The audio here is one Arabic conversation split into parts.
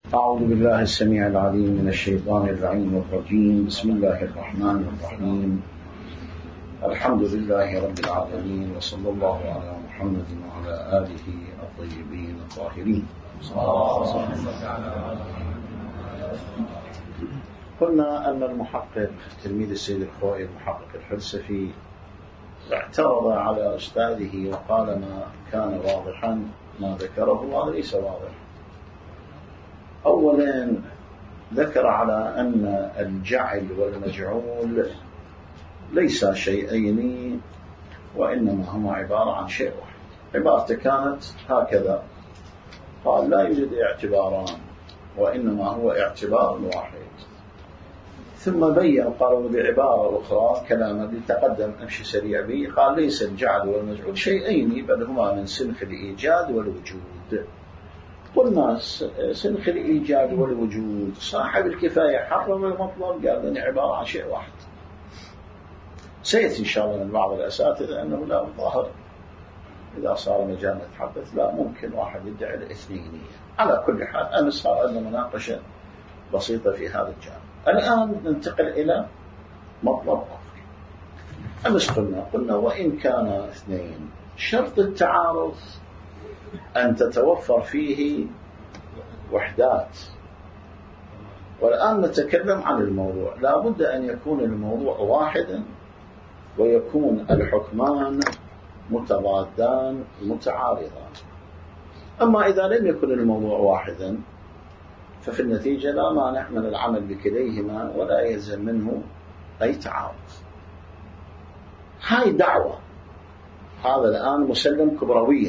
أعوذ بالله السميع العليم من الشيطان اللعين الرجيم. بسم الله الرحمن الرحيم. الحمد لله رب العالمين، وصلى الله على محمد وعلى آله الطيبين الطاهرين. قلنا أن المحقق تلميذ السيد الخوئي المحقق الفلسفي اعترض على أستاذه وقال ما كان واضحا ما ذكره الله ليس واضح. أولا ذكر على أن الجعل والمجعول ليس شيئين، وإنما هما عبارة عن شيء واحد. عبارته كانت هكذا، قال لا يوجد اعتباران وإنما هو اعتبار واحد. ثم بين قالوا بعبارة أخرى كلاما لتقدم أمشي سريع به، قال ليس الجعل والمجعول شيئين بل هما من سنخ الإيجاد والوجود. قلنا سنخ الإيجاد والوجود صاحب الكفاية حرر المطلب، قال لنا عبارة عن شيء واحد. سيأتي إن شاء الله من بعض الأساتذة أنه لا ظاهر إذا صار مجال نتحدث لا ممكن واحد يدعي الاثنينية. على كل حال أمس صار عندنا مناقشة بسيطة في هذا الجانب. الآن ننتقل إلى مطلب آخر. أمس قلنا وإن كان اثنين شرط التعارض أن تتوفر فيه وحدات، والآن نتكلم عن الموضوع. لا بد أن يكون الموضوع واحدا ويكون الحكمان متضادان متعارضان. أما إذا لم يكن الموضوع واحدا ففي النتيجة لا مانع من العمل بكليهما ولا يلزم منه أي تعارض. هاي دعوة، هذا الآن مسلم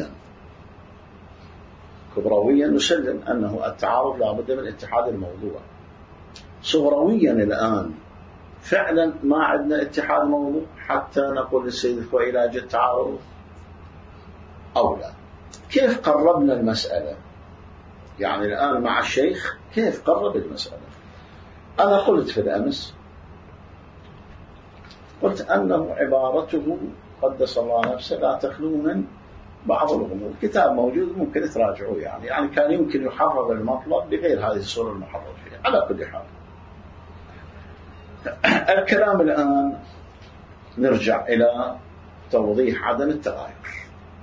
كبرويا نسلم أنه التعارض لا بد من اتحاد الموضوع. صغرويا الآن فعلا ما عندنا اتحاد موضوع حتى نقول للسيد الخوئي لا يوجد تعارض أو لا. كيف قربنا المسألة؟ يعني الآن مع الشيخ كيف قرب المسألة؟ أنا قلت في الأمس قلت أنه عبارته قدس الله نفسه لا تخلو من بعض الغموض. كتاب موجود ممكن تراجعوه، يعني كان يمكن يحرر المطلب بغير هذه الصورة المحرر فيها. على كل حال الكلام الآن نرجع إلى توضيح عدم التغاير.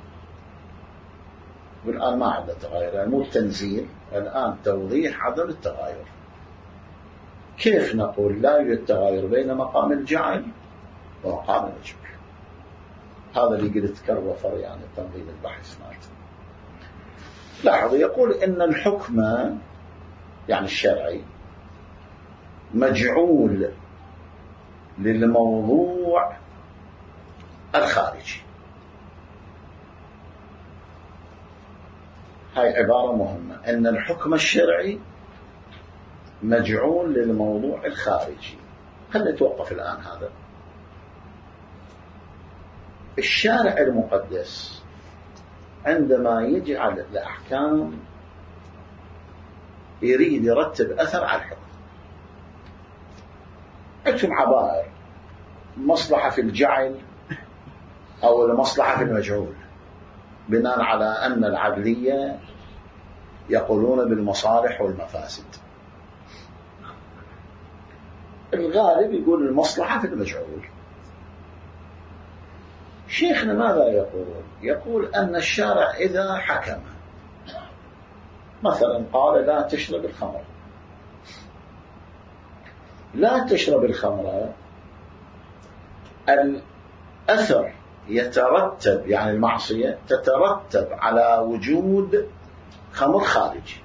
والآن ما عندنا تغاير، يعني مو التنزيل، الآن توضيح عدم التغاير. كيف نقول لا يوجد تغاير بين مقام الجعل ومقام المجعول؟ هذا اللي قلت كرفر يعني تنظيم البحث مالته. لاحظ يقول إن الحكم يعني الشرعي مجعول للموضوع الخارجي. هاي عبارة مهمة، أن الحكم الشرعي مجعول للموضوع الخارجي. خلينا نتوقف الآن. هذا الشارع المقدس عندما يجعل الأحكام يريد يرتب أثر على الحكم. اكتب عبائر مصلحة في الجعل أو المصلحة في المجعول، بناء على أن العدلية يقولون بالمصالح والمفاسد. الغالب يقول المصلحة في المجعول. شيخنا ماذا يقول؟ يقول أن الشارع إذا حكم مثلا قال لا تشرب الخمر، لا تشرب الخمر، الأثر يترتب، يعني المعصية تترتب على وجود خمر خارجي.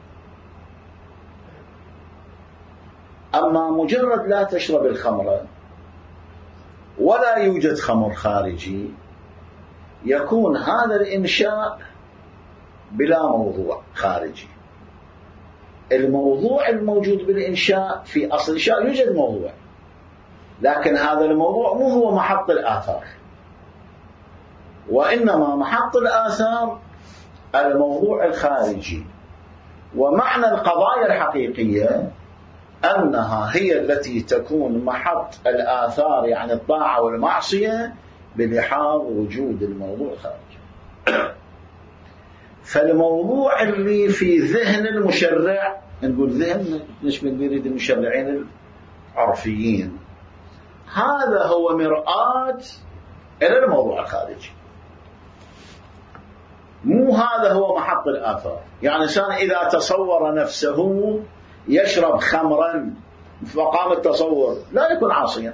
أما مجرد لا تشرب الخمر ولا يوجد خمر خارجي يكون هذا الإنشاء بلا موضوع خارجي. الموضوع الموجود بالإنشاء في أصل الإنشاء يوجد موضوع، لكن هذا الموضوع مو هو محط الآثار، وإنما محط الآثار الموضوع الخارجي. ومعنى القضايا الحقيقية أنها هي التي تكون محط الآثار، يعني الطاعة والمعصية، بلحاظ وجود الموضوع الخارجي. فالموضوع اللي في ذهن المشرع نقول ذهن نشمل نريد المشرعين العرفيين. هذا هو مرآة إلى الموضوع الخارجي، مو هذا هو محط الآثار. يعني إنسان إذا تصور نفسه يشرب خمرا فقام التصور لا يكون عاصيا،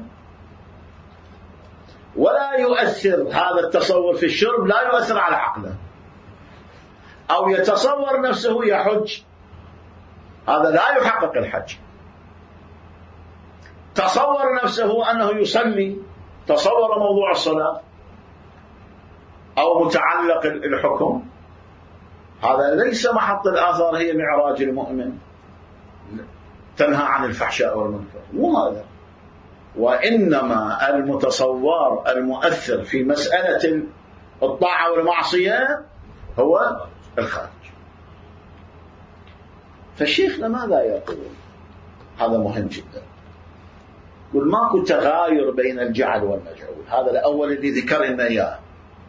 ولا يؤثر هذا التصور في الشرب، لا يؤثر على عقله. أو يتصور نفسه يحج، هذا لا يحقق الحج. تصور نفسه أنه يصلي، تصور موضوع الصلاة أو متعلق الحكم، هذا ليس محط الآثار. هي معراج المؤمن، تنهى عن الفحشاء والمنكر، مو هذا. وإنما المتصور المؤثر في مسألة الطاعة والمعصية هو الخارج. فشيخنا ماذا يقول؟ هذا مهم جدا. يقول ماكو تغاير بين الجعل والمجعول. هذا الأول اللي ذكر لنا إياه.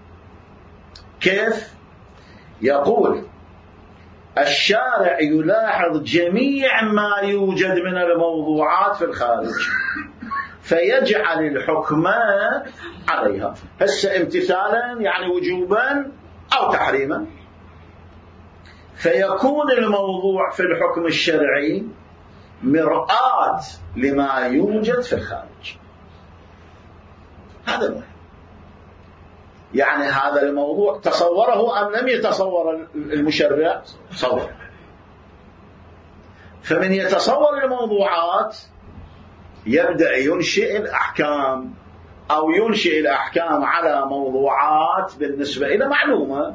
كيف؟ يقول الشارع يلاحظ جميع ما يوجد من الموضوعات في الخارج فيجعل الحكم عليها، هسه امتثالا يعني وجوبا أو تحريما، فيكون الموضوع في الحكم الشرعي مرآة لما يوجد في الخارج. هذا مهم. يعني هذا الموضوع تصوره أم لم يتصور المشرع؟ تصور. فمن يتصور الموضوعات يبدأ ينشئ الأحكام، أو ينشئ الأحكام على موضوعات بالنسبة إلى معلومة.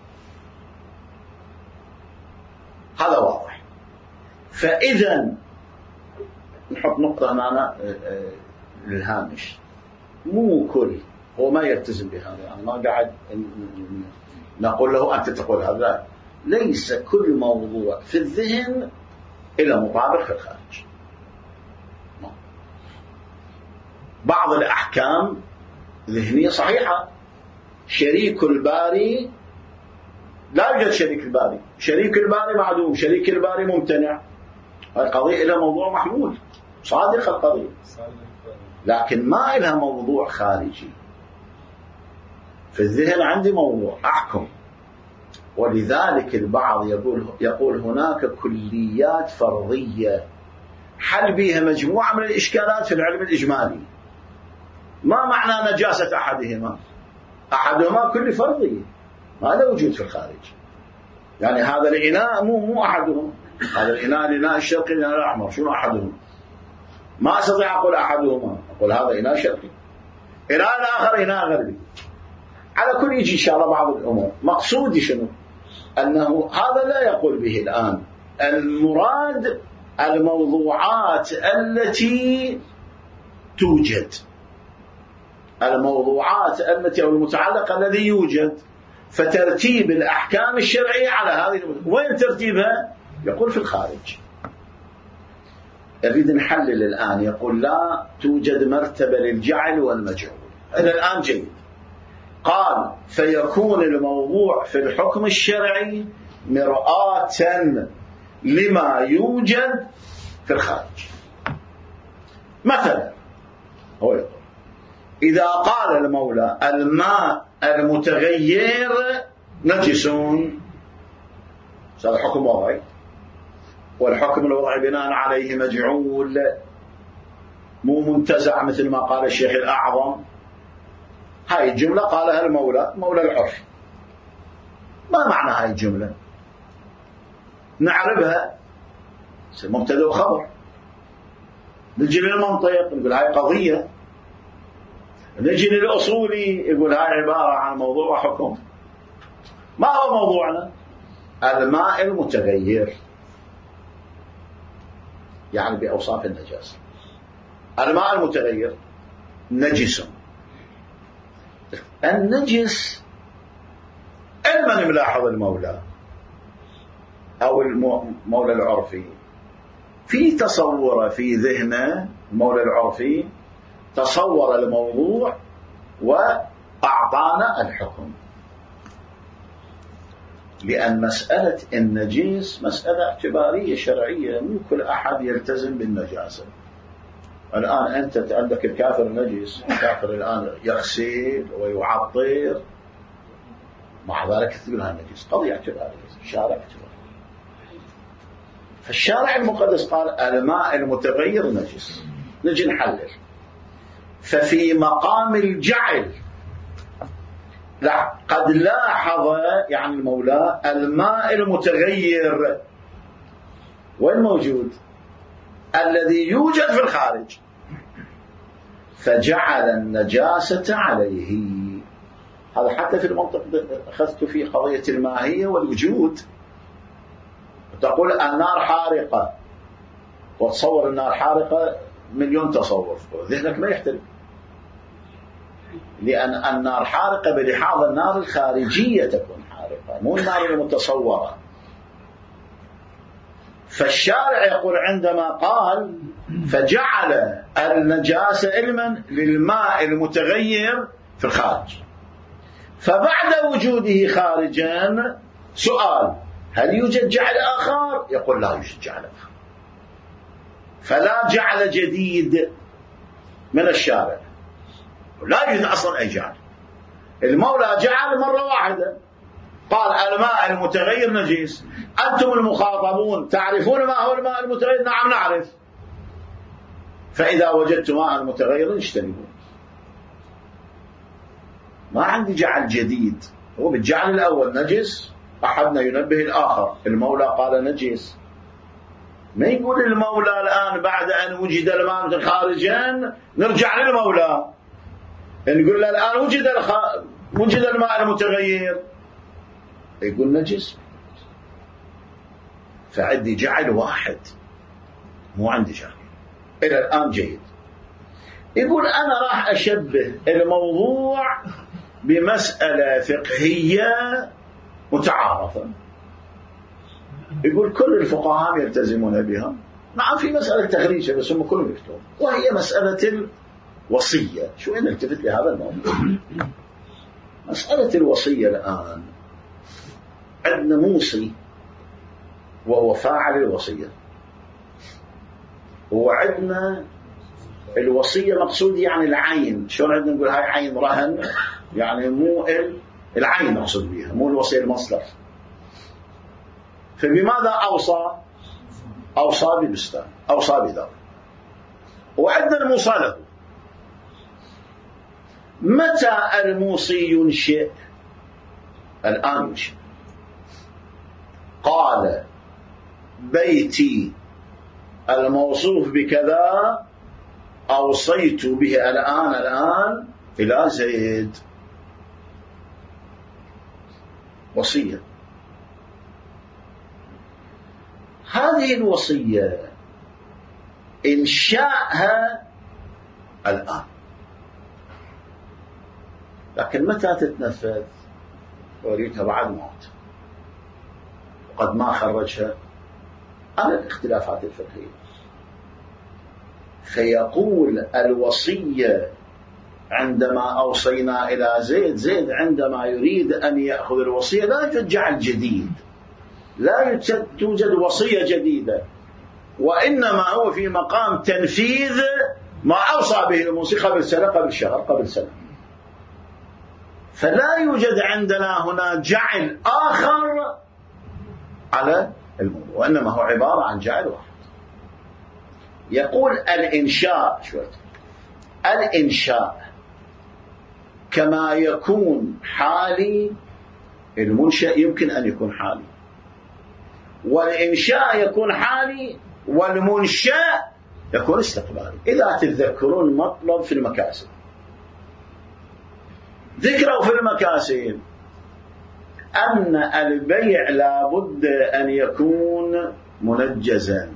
هذا واضح. فإذا نحط نقطة هنا للهامش، مو كل هو ما يلتزم بهذا. يعني ما قاعد نقول له أنت تقول هذا، ليس كل موضوع في الذهن إلى مطابق في الخارج. بعض الأحكام ذهنية صحيحة. شريك الباري لا يوجد شريك الباري، شريك الباري معدوم، شريك الباري ممتنع. القضية إلى موضوع محمول، صادق القضية، لكن ما إلها موضوع خارجي. في الذهن عندي موضوع أحكم. ولذلك البعض يقول هناك كليات فرضية حل بها مجموعة من الإشكالات في العلم الإجمالي. ما معنى نجاسة أحدهما؟ أحدهما كل فرضية، ما له وجود في الخارج. يعني هذا الإناء مو أحدهم، هذا الإناء الشرقي الإناء الأحمر، شنو أحدهم؟ ما أستطيع أقول أحدهما، أقول هذا إناء شرقي، إناء آخر إناء غربي. على كل يجي إن شاء الله بعض الأمور. مقصودي شنو؟ أنه هذا لا يقول به الآن. المراد الموضوعات التي توجد، الموضوعات التي أو المتعلق الذي يوجد، فترتيب الأحكام الشرعية على هذه وين ترتيبها؟ يقول في الخارج. يريد نحلل الآن، يقول لا توجد مرتبة للجعل والمجعول. إلى الآن جيد. قال فيكون الموضوع في الحكم الشرعي مرآة لما يوجد في الخارج. مثلا هو يقول إذا قال المولى الماء المتغير نجس، هذا حكم وضعي، والحكم الوضعي بناء عليه مجعول، مو منتزع مثل ما قال الشيخ الأعظم. هاي الجملة قالها المولى، مولى العرف. ما معنى هاي الجملة؟ نعربها مبتدأ وخبر. نجي للمنطق نقول هاي قضية. نجي للأصولي يقول هاي عبارة عن موضوع وحكم. ما هو موضوعنا؟ الماء المتغير، يعني بأوصاف النجاسة. الماء المتغير نجس. النجس علما ملاحظ المولى أو المولى العرفي في تصوره في ذهنه، المولى العرفي تصور الموضوع وأعطانا الحكم. لأن مسألة النجيس مسألة اعتبارية شرعية، مو كل أحد يلتزم بالنجاسة. الآن أنت عندك الكافر النجس، الكافر الآن يغسل ويعطر، مع ذلك تقول هذا النجس، قضية اعتبارية، الشارع اعتباري. فالشارع المقدس قال الماء المتغير نجس، نجي نحلل. ففي مقام الجعل قد لاحظ يعني المولى الماء المتغير وين موجود؟ الذي يوجد في الخارج، فجعل النجاسة عليه. هذا حتى في المنطق أخذت في قضية الماهية والوجود. تقول النار حارقة، وتصور النار حارقة مليون تصور، ذهنك ما يحترق، لأن النار حارقة بلحاظ النار الخارجية تكون حارقة، مو النار المتصورة. فالشارع يقول عندما قال فجعل النجاسة علما للماء المتغير في الخارج، فبعد وجوده خارجا سؤال هل يوجد جعل آخر؟ يقول لا يوجد جعل آخر، فلا جعل جديد من الشارع، لا يوجد أصلا أي جعل. المولى جعل مرة واحدة، قال الماء المتغير نجيس، أنتم المخاطبون تعرفون ما هو الماء المتغير؟ نعم نعرف، فإذا وجدتم ماء متغير اجتنبوه. ما عندي جعل جديد، هو بالجعل الأول نجس، أحدنا ينبه الآخر، المولى قال نجس، ما يقول المولى الآن بعد أن وجد الماء خارجا نرجع للمولى نقول له الآن وجد الماء المتغير، يقول نجس. فعندي جعل واحد، مو عندي جعل إلى الآن جيد. يقول أنا راح أشبه الموضوع بمسألة فقهية متعارفة، يقول كل الفقهاء يلتزمون بها، نعم في مسألة تخريجها بس هم كلهم يفتون، وهي مسألة الوصية. شو نلتفت لهذا الموضوع؟ مسألة الوصية الآن عندنا موصي وهو فاعل الوصية، وعندنا الوصية مقصود يعني العين. شلون عندنا نقول هاي عين رهن، يعني مو العين مقصود بها، مو الوصية المصدر. فبماذا أوصى؟ أوصى ببستان، أوصى بدار. وعندنا الموصى له. متى الموصي ينشئ؟ الآن ينشئ. قال بيتي الموصوف بكذا أوصيت به الآن إلى زيد، وصية. هذه الوصية إنشاءها الآن، لكن متى تتنفذ؟ وريتها بعد موت، وقد ما خرجها على الاختلافات الفقهية. فيقول الوصية عندما أوصينا إلى زيد عندما يريد أن يأخذ الوصية لا يوجد جعل جديد، لا توجد وصية جديدة، وإنما هو في مقام تنفيذ ما أوصى به الموصي قبل سنة، قبل شهر، قبل سنة. فلا يوجد عندنا هنا جعل آخر على الموضوع، وإنما هو عبارة عن جعل واحد. يقول الإنشاء، الإنشاء كما يكون حالي، المنشأ يمكن أن يكون حالي، والإنشاء يكون حالي، والمنشأ يكون استقبالي. إذا تتذكرون مطلب في المكاسب، ذكروا في المكاسب أن البيع لابد أن يكون منجزا.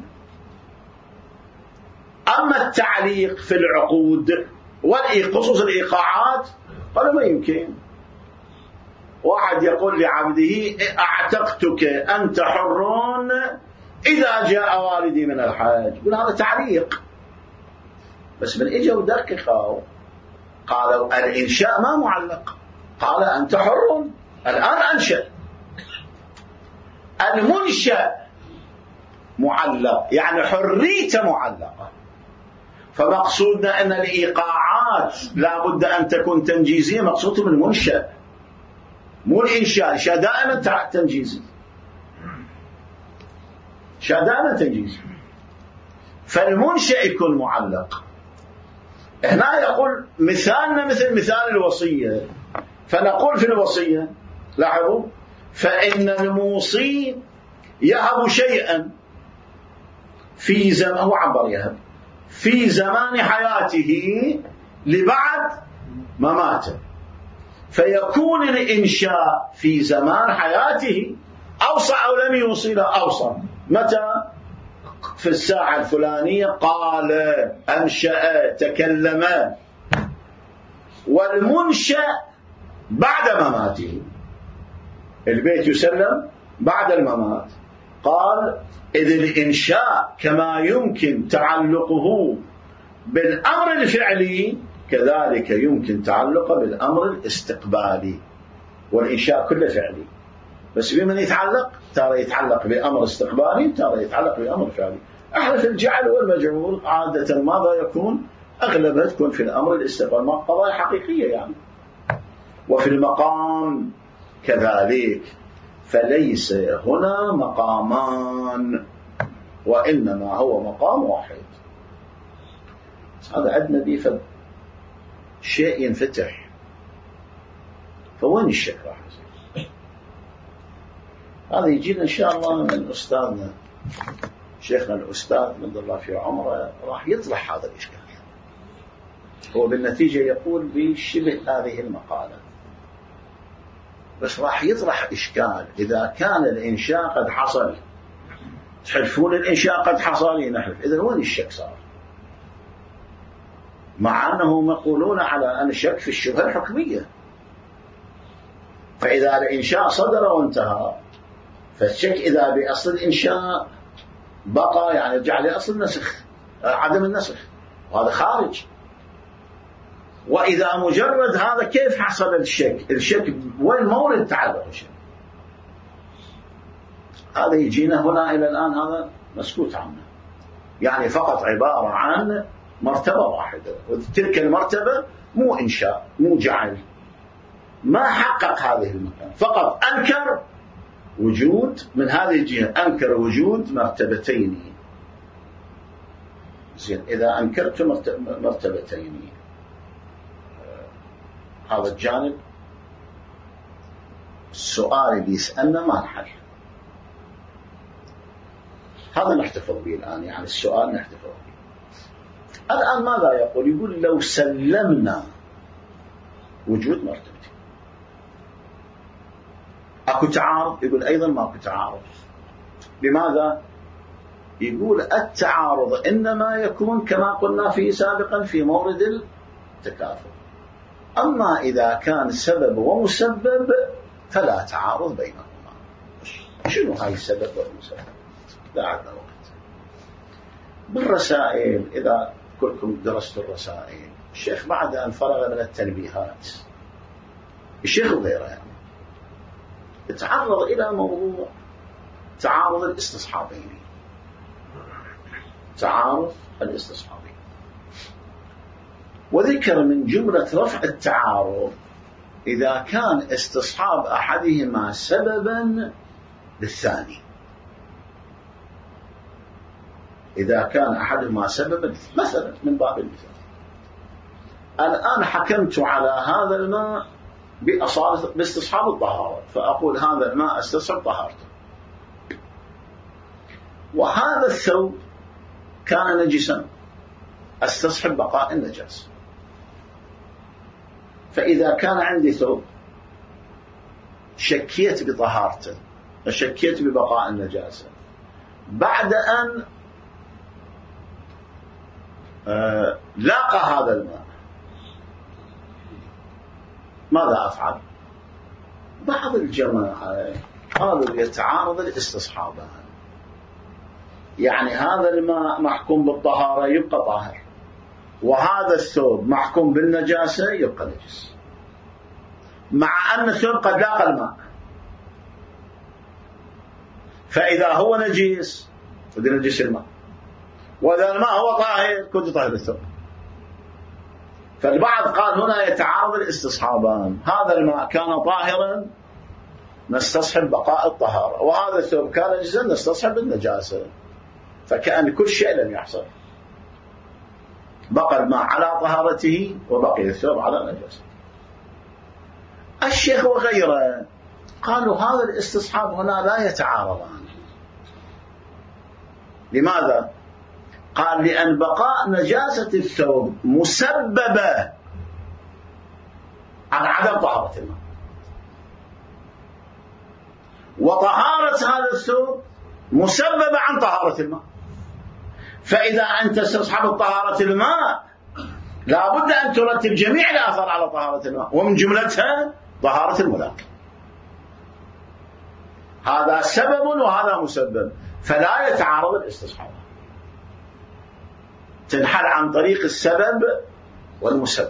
أما التعليق في العقود خصوص الإيقاعات قالوا ما يمكن. واحد يقول لعبده أعتقتك أنت حر إذا جاء والدي من الحج، يقول هذا تعليق. بس من إجا ودققوا قالوا الإنشاء ما معلق، قال أنت حر الآن أنشأ. المنشأ معلق، يعني حريته معلقة. فمقصودنا أن الإيقاعات لا بد أن تكون تنجيزية، مقصودهم المنشأ مو الإنشاء. الإنشاء دائما تنجيزي، الإنشاء دائما تنجيزي، فالمنشأ يكون معلق. هنا يقول مثالنا مثل مثال الوصية، فنقول في الوصية لاحظوا فإن الموصي يهب شيئا في زمان، هو عبر يهب في زمان حياته لبعد مماته، فيكون الإنشاء في زمان حياته أوصى أو لم يوصي له أوصى. متى؟ في الساعة الفلانية قال، أنشأ، تكلم. والمنشأ بعد مماته، البيت يسلم بعد الممات. قال إذ الإنشاء كما يمكن تعلقه بالأمر الفعلي كذلك يمكن تعلقه بالأمر الاستقبالي. والإنشاء كله فعلي، بس بمن يتعلق؟ ترى يتعلق بأمر استقبالي، ترى يتعلق بأمر فعلي. احنا في الجعل والمجعول عادة ماذا يكون؟ أغلبها تكون في الأمر الاستقبالي، قضايا حقيقية يعني. وفي المقام كذلك، فليس هنا مقامان وإنما هو مقام واحد. هذا عندنا بيفد شيء ينفتح، فوين الشك راح يصير؟ هذا يجينا إن شاء الله من أستاذنا شيخنا الأستاذ من الله في عمره، راح يطرح هذا الإشكال. هو بالنتيجة يقول بشبه هذه المقالة، بس راح يطرح إشكال. إذا كان الإنشاء قد حصل، تحلفون الإنشاء قد حصل، نحلف، إذا وين الشك صار؟ مع أنهم يقولون على أن الشك في الشبهة الحكمية. فإذا الإنشاء صدر وانتهى، فالشك إذا بأصل الإنشاء بقى، يعني رجع لأصل النسخ، عدم النسخ، وهذا خارج. وإذا مجرد هذا كيف حصل الشك؟ الشك وين مورد تعلق الشك؟ هذا يجينا هنا إلى الآن هذا مسكوت عنه، يعني فقط عبارة عن مرتبة واحدة، وتلك المرتبة مو إنشاء مو جعل، ما حقق هذه المكان، فقط أنكر وجود من هذه الجهة، أنكر وجود مرتبتين. زين، إذا أنكرت مرتبتين، هذا الجانب السؤال اللي يسألنا ما نحل، هذا نحتفظ به الآن، يعني السؤال نحتفظ به. الآن ماذا يقول؟ يقول لو سلمنا وجود مرتبتين أكو تعارض؟ يقول أيضا ما أكو تعارض. لماذا؟ يقول التعارض إنما يكون كما قلنا فيه سابقا في مورد التكافؤ، أما إذا كان سبب ومسبب فلا تعارض بينهما. شنو هاي السبب والمسبب؟ لا عندنا وقت. بالرسائل، إذا كلكم درستوا الرسائل، الشيخ بعد أن فرغ من التنبيهات، الشيخ وغيره يعني يتعرض إلى موضوع تعارض الاستصحابين، تعارض الاستصحابين، وذكر من جملة رفع التعارض إذا كان استصحاب أحدهما سببا للثاني. إذا كان أحدهما سببا، مثلا من باب المثال، الآن حكمت على هذا الماء باستصحاب الطهارة، فأقول هذا الماء استصحب طهارته، وهذا الثوب كان نجسا استصحب بقاء النجاسة. فإذا كان عندي ثوب شكيت بطهارته وشكيت ببقاء النجاسة، بعد أن لاقى هذا الماء، ماذا أفعل؟ بعض الجماعة قالوا يتعارض الاستصحابان، يعني هذا الماء محكوم بالطهارة يبقى طاهر، وهذا الثوب محكوم بالنجاسة يبقى نجس، مع أن الثوب قد لاقى الماء. فإذا هو نجيس بده ينجس الماء، وإذا الماء هو طاهر كنت طاهر الثوب. فالبعض قال هنا يتعارض الاستصحابان، هذا الماء كان طاهرا نستصحب بقاء الطهارة، وهذا الثوب كان نجسا نستصحب النجاسة، فكأن كل شيء لم يحصل، بقى الماء على طهارته وبقي الثوب على نجاسته. الشيخ وغيره قالوا هذا الاستصحاب هنا لا يتعارضان. لماذا؟ قال لأن بقاء نجاسة الثوب مسببة عن عدم طهارة الماء، وطهارة هذا الثوب مسببة عن طهارة الماء. فإذا أنت استصحبت طهارة الماء لا بد أن ترتب جميع الآثار على طهارة الماء، ومن جملتها طهارة الملاك. هذا سبب وهذا مسبب، فلا يتعارض الاستصحاب، تنحل عن طريق السبب والمسبب.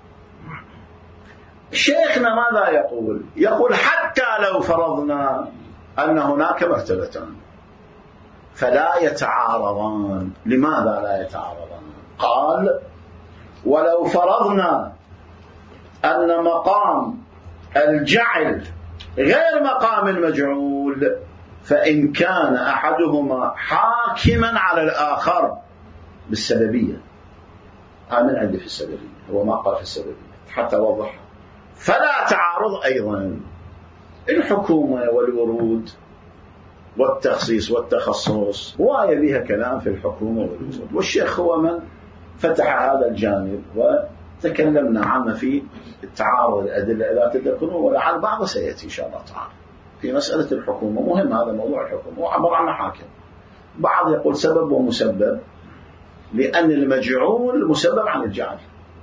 شيخنا ماذا يقول؟ يقول حتى لو فرضنا أن هناك مرتبتان فلا يتعارضان. لماذا لا يتعارضان؟ قال ولو فرضنا أن مقام الجعل غير مقام المجعول، فإن كان أحدهما حاكما على الآخر بالسببية، من عندي في السببية، هو ما قال في السببية حتى وضحها، فلا تعارض أيضا. الحكومة والورود والتخصيص والتخصص واية بها كلام في الحكومة والورود، والشيخ هو من فتح هذا الجانب وتكلمنا عنه في التعارض الأدلة إذا تذكرون، ولعل بعض سيأتي إن شاء الله تعالى في مسألة الحكومة. مهم هذا موضوع الحكومة، وعبر عنه حاكم. بعض يقول سبب ومسبب، لأن المجعول مسبب عن الجعل،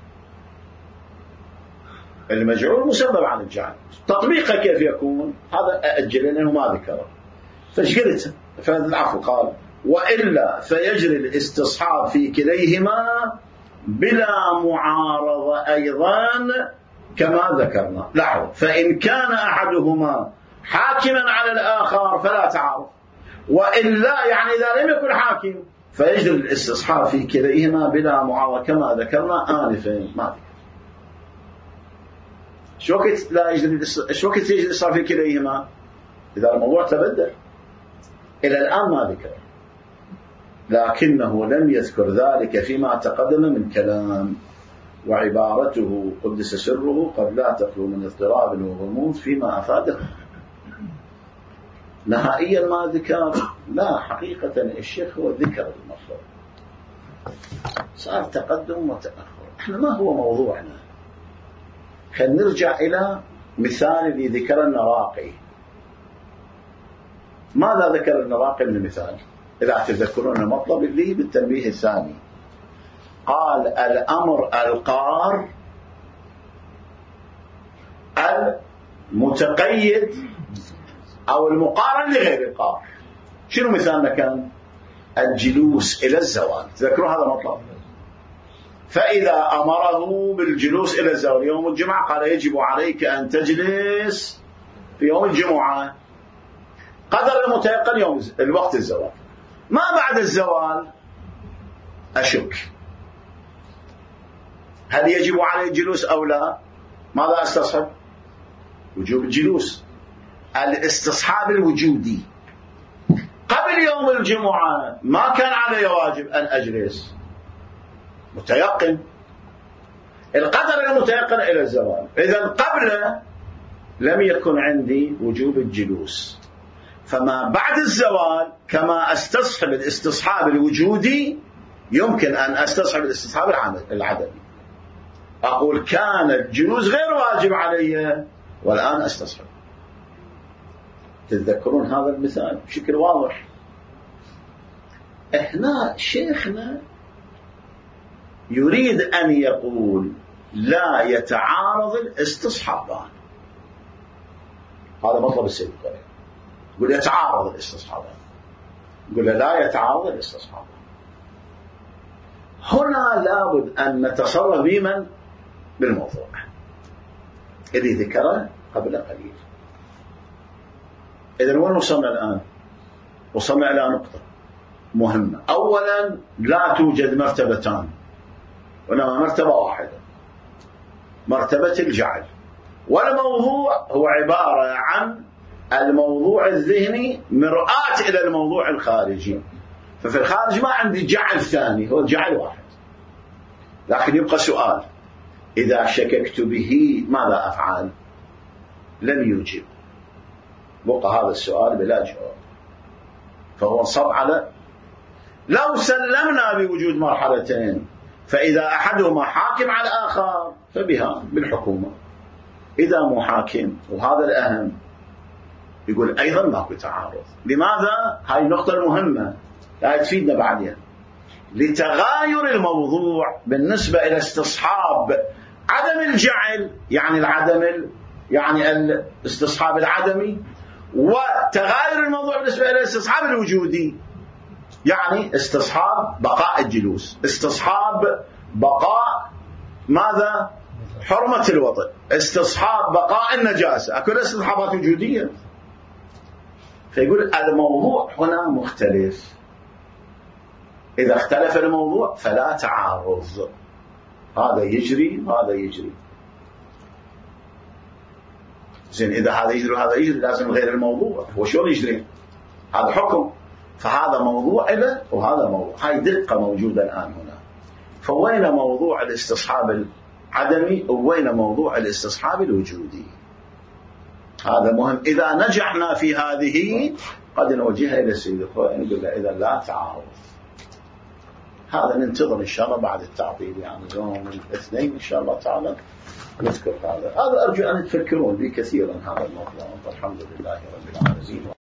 المجعول مسبب عن الجعل. تطبيقه كيف يكون؟ هذا أأجل لأنه ما ذكره. فشقلت فالعفو قال وإلا فيجري الاستصحاب في كليهما بلا معارضة أيضا كما ذكرنا. لاحظوا، فإن كان أحدهما حاكما على الآخر فلا تعارض، وإلا يعني إذا لم يكن حاكم فيجري الاستصحاب في كليهما بلا معارضة كما ذكرنا آنفا. ما ذكر شو وقت لا يجري، شو وقت يجري الاستصحاب في كليهما؟ إذا الموضوع تبدل. إلى الآن ما ذكر، لكنه لم يذكر ذلك فيما تقدم من كلام، وعبارته قدس سره قد لا تخلو من اضطراب وغموض فيما أفاده. نهائيا ما ذكر، لا حقيقة الشيخ هو ذكر المطلوب، صار تقدم وتأخر. احنا ما هو موضوعنا، خلينا نرجع إلى مثال اللي ذكر النراقي. ماذا ذكر النراقي من المثال؟ إذا تذكرون المطلب اللي بالتنبيه الثاني، قال الأمر القار المتقيد أو المقارن لغير القار. شنو مثالنا كان؟ الجلوس إلى الزوال. تذكرون هذا المطلب؟ فإذا أمره بالجلوس إلى الزوال يوم الجمعة قال يجب عليك أن تجلس في يوم الجمعة قدر المتيقن يوم الوقت الزوال. ما بعد الزوال أشك هل يجب عليه الجلوس أو لا؟ ماذا استصحب؟ وجوب الجلوس، الاستصحاب الوجودي. قبل يوم الجمعة ما كان علي واجب أن أجلس، متيقن، القدر المتيقن إلى الزوال. إذن قبل لم يكن عندي وجوب الجلوس، فما بعد الزوال كما استصحب الاستصحاب الوجودي يمكن أن استصحب الاستصحاب العدمي. أقول كان الجلوس غير واجب علي والآن استصحب. تتذكرون هذا المثال بشكل واضح. هنا شيخنا يريد أن يقول لا يتعارض الاستصحابان. هذا مطلب السيد القريب، يقول يتعارض الاستصحابان، يقول لا يتعارض الاستصحابان. هنا لابد أن نتصرف بمن بالموضوع الذي ذكره قبل قليل. إذن وين وصلنا الآن؟ وصلنا إلى نقطة مهمة. أولا لا توجد مرتبتان، وإنما مرتبة واحدة، مرتبة الجعل. والموضوع هو عبارة عن الموضوع الذهني مرآة إلى الموضوع الخارجي. ففي الخارج ما عندي جعل ثاني، هو الجعل واحد. لكن يبقى سؤال: إذا شككت به ماذا أفعل؟ لم يجب، بقى هذا السؤال بلا جواب، فهو انصب على. لو سلمنا بوجود مرحلتين، فإذا أحدهما حاكم على الآخر فبها بالحكومة. إذا مو حاكم، وهذا الأهم، يقول أيضا ماكو تعارض. لماذا؟ هاي النقطة المهمة لا تفيدنا بعدين. لتغاير الموضوع بالنسبة إلى استصحاب عدم الجعل، يعني يعني الاستصحاب العدمي، وتغاير الموضوع بالنسبة إلى استصحاب الوجودي، يعني استصحاب بقاء الجلوس، استصحاب بقاء ماذا؟ حرمة الوطن، استصحاب بقاء النجاسة، كل استصحابات وجودية. فيقول الموضوع هنا مختلف. إذا اختلف الموضوع فلا تعارض، هذا يجري وهذا يجري. زين، إذا هذا يجري وهذا يجري لازم غير الموضوع، هو شلون يجري؟ هذا حكم، فهذا موضوع له وهذا موضوع. هاي دقة موجودة الآن هنا. فوين موضوع الاستصحاب العدمي ووين موضوع الاستصحاب الوجودي؟ هذا مهم. إذا نجحنا في هذه قد نوجهها إلى السيد الخوئي نقول له إذا لا تعارض. هذا ننتظر إن شاء الله بعد التعطيل، يعني يوم الاثنين إن شاء الله تعالى نذكر هذا. أرجو أن تفكرون به كثيرا هذا الموضوع. الحمد لله رب العالمين.